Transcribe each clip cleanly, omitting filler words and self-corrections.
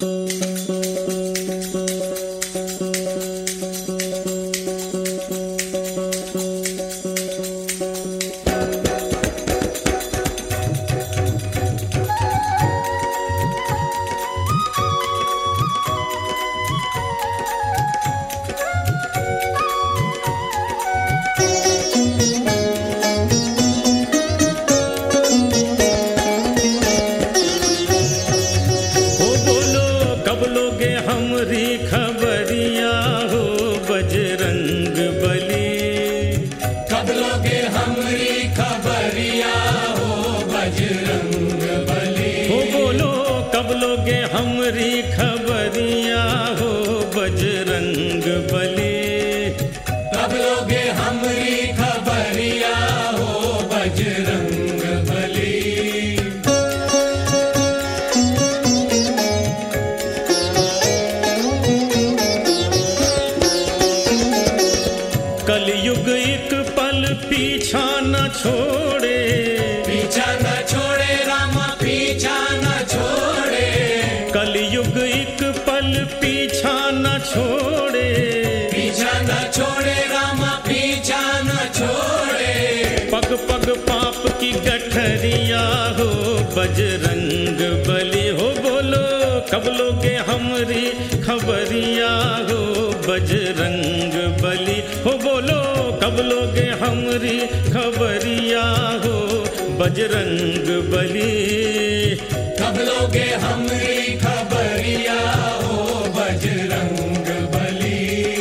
हमरी खबरिया हो बजरंग बली। कब लोगे हमरी खबरिया हो बजरंग बली। कलयुग एक पल पीछा न छोड़े, पीछा न छोड़े रामा पीछा न छोड़े। कलयुग एक पल पीछा न छोड़े, पीछा न छोड़े रामा पीछा न छोड़े। पग पग पाप की गठरिया हो बजरंग बली। हो बोलो कब लोगे हमरी खबरिया हो बजरंग बली। हो बोलो कब लोगे हमरी खबरिया हो बजरंग बली। कब लोगे हमरी खबरिया हो बजरंग बली।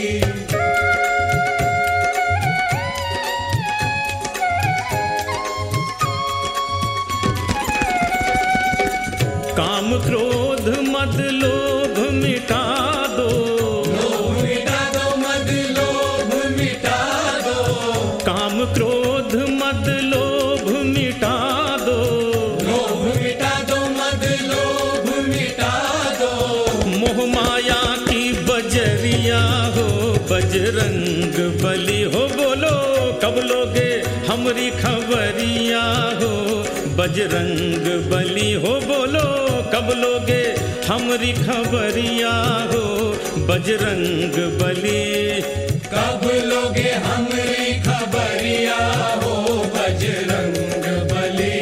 काम क्रोध मद लोभ मिटा दो, लोभ मिटा दो मद लोभ मिटा दो। काम क्रोध मद लोभ मिटा दो, लोभ मिटा दो मद लोभ मिटा दो। मोह माया की बजरिया हो बजरंग बली। हो बोलो कब लोगे हमरी खबरिया हो बजरंग बली। हो बोलो कब लोगे हमरी खबरिया हो बजरंग बली। कब लोगे हमरी खबरिया हो बजरंग बली।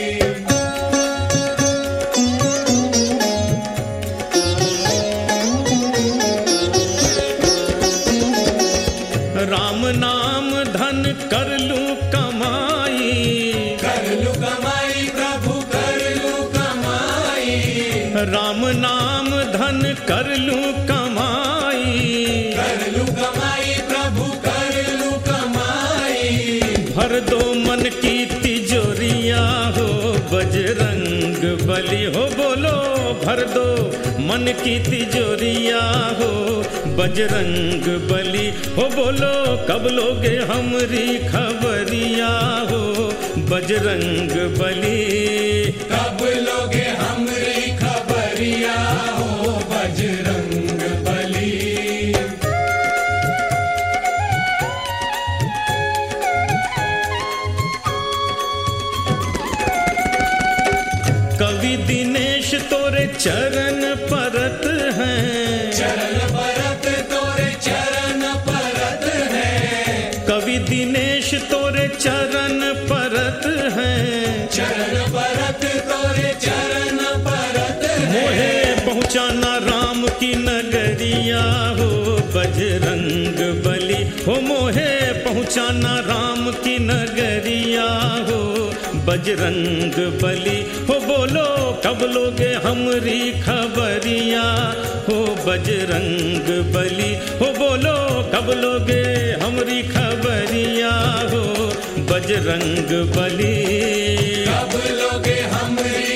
राम नाम धन कर लूं कमाई, कर लूं कमाई प्रभु कर लूं कमाई। राम नाम धन कर लूं कमाई, कर लूं कमाई प्रभु कर लूं कमाई। भर दो मन की तिजोरिया हो बजरंग बली। हो बोलो भर दो मन की तिजोरिया हो बजरंग बली। हो बोलो कब लोगे हमरी खबरिया हो बजरंग बली। कब लोगे हमरी खबरिया हो बजरंग बली। कवि दिनेश तोरे चरण परत हैं, चरण परत तोरे चरण परत है। कवि दिनेश तोरे चरण परत हैं। चरण परत तोरे चरण परत है। मोहे पहुँचाना राम की नगरिया हो बजरंग बली। हो मोहे पहुँचाना राम की नगरिया हो बजरंग बली। हो बोलो कब लोगे हमरी खबरिया हो बजरंग बली। हो बोलो कब लोगे हमरी खबरिया हो बजरंग बली। कब लोगे हमरी